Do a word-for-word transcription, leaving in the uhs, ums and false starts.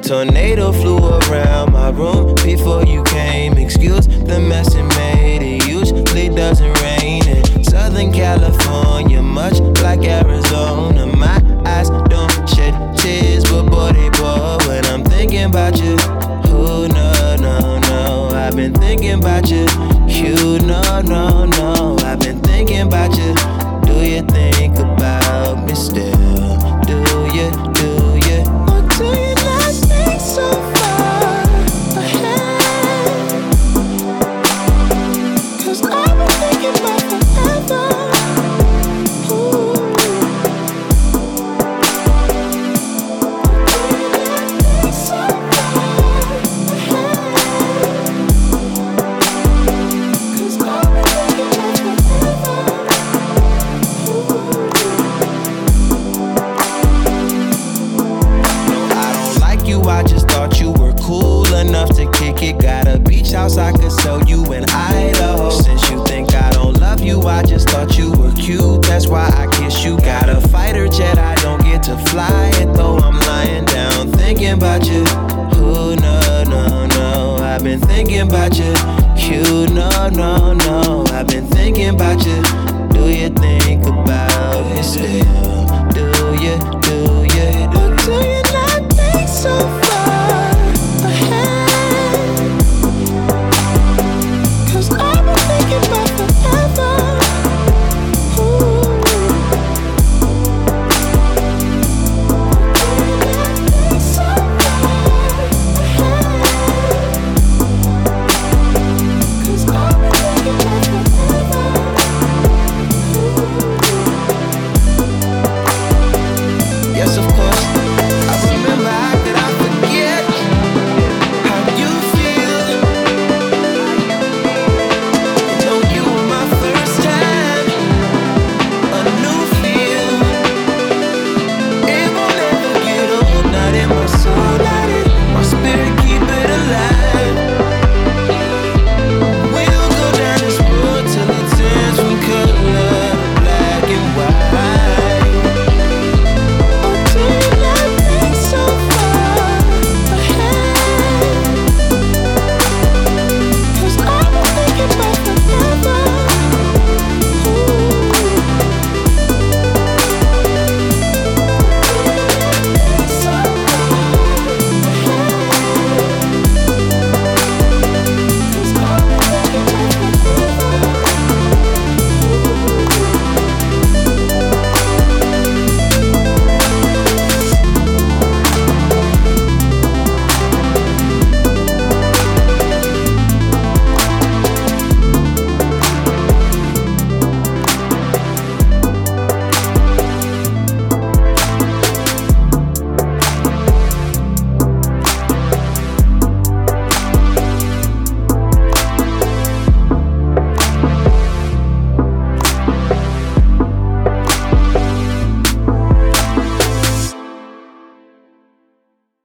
tornado flew around my room before you came. Excuse the mess it made. It usually doesn't rain in Southern California, much like Arizona. My eyes don't shed tears, but boy they pour when I'm thinking about you. Oh no, no, no, I've been thinking about you. You no, no, no, I've been thinking about you. Do you think about me still? Do you, do you? Or do you not think so far ahead? Cause I've been thinking about forever. Ooh. Do you not think so far ahead? Cause I've been thinking about forever. Ooh. I just thought you were cool enough to kick it. Got a beach house I could sell you in Idaho. Since you think I don't love you, I just thought you were cute. That's why I kiss you. Got a fighter jet, I don't get to fly it though. I'm lying down thinking about you. Oh no, no, no, I've been thinking about you. You no, no, no, I've been thinking about you. Do you think about me still? Do you, do you, do you? Or do you not think so?